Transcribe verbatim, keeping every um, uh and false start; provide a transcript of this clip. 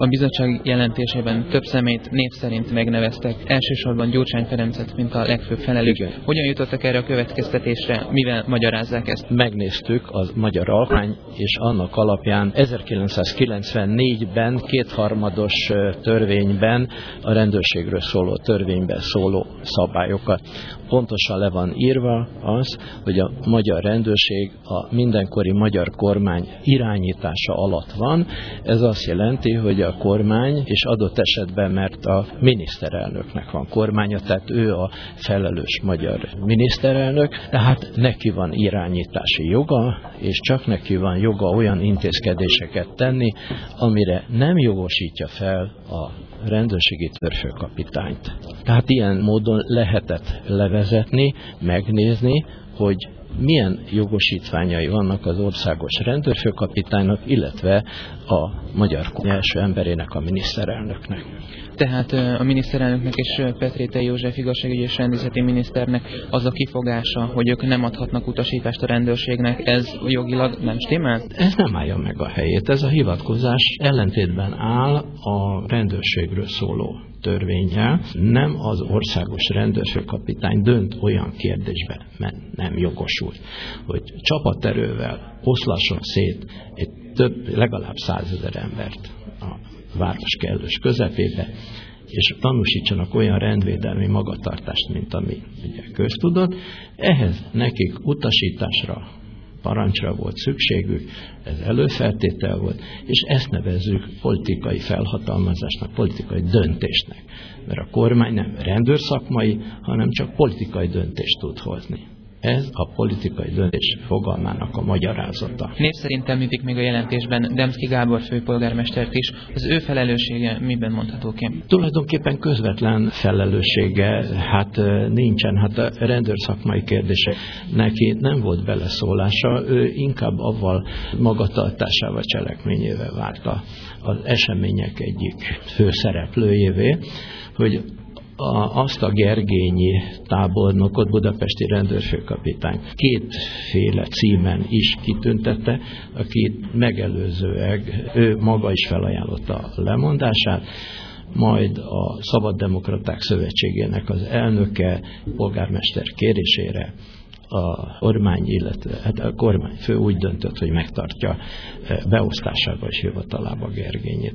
A bizottság jelentésében több személyt név szerint megneveztek, elsősorban Gyurcsány Ferencet, mint a legfőbb felelős. Igen. Hogyan jutottak erre a következtetésre, mivel magyarázzák ezt? Megnéztük az magyar alkotmány, és annak alapján ezerkilencszázkilencvennégyben kétharmados törvényben, a rendőrségről szóló törvényben szóló szabályokat. Pontosan le van írva az, hogy a magyar rendőrség a mindenkori magyar kormány irányítása alatt van. Ez azt jelenti, hogy a kormány, és adott esetben, mert a miniszterelnöknek van kormánya, tehát ő a felelős magyar miniszterelnök, tehát neki van irányítási joga, és csak neki van joga olyan intézkedéseket tenni, amire nem jogosítja fel a rendőrségi tőrfőkapitányt. Tehát ilyen módon lehetett levezetni, megnézni, hogy milyen jogosítványai vannak az országos rendőrfőkapitánynak, illetve a magyar kormány első emberének, a miniszterelnöknek. Tehát a miniszterelnöknek és Petrétely József igazságügyi és rendészeti miniszternek az a kifogása, hogy ők nem adhatnak utasítást a rendőrségnek, ez jogilag nem stimmel? Ez nem állja meg a helyét. Ez a hivatkozás ellentétben áll a rendőrségről szóló törvénnyel. Nem az országos rendőrfőkapitány dönt olyan kérdésben, mert nem jogosult, hogy csapaterővel oszlasson szét egy több, legalább százezer embert a város kellős közepébe, és tanúsítsanak olyan rendvédelmi magatartást, mint ami ugye köztudott. Ehhez nekik utasításra, parancsra volt szükségük, ez előfeltétel volt, és ezt nevezzük politikai felhatalmazásnak, politikai döntésnek. Mert a kormány nem rendőrszakmai, hanem csak politikai döntést tud hozni. Ez a politikai döntés fogalmának a magyarázata. Név szerint említik még a jelentésben Demszky Gábor főpolgármestert is. Az ő felelőssége miben mondható ki? Tulajdonképpen közvetlen felelőssége hát nincsen. Hát a rendőrszakmai kérdése neki nem volt beleszólása. Ő inkább avval magatartásával, cselekményével várta az események egyik főszereplőjévé, hogy A, azt a Gergényi tábornokot, budapesti rendőrfőkapitány kétféle címen is kitüntette, aki megelőzőleg ő maga is felajánlotta a lemondását, majd a Szabaddemokraták Szövetségének az elnöke polgármester kérésére a kormány, illetve hát a kormányfő úgy döntött, hogy megtartja beosztásába és hivatalába Gergényit.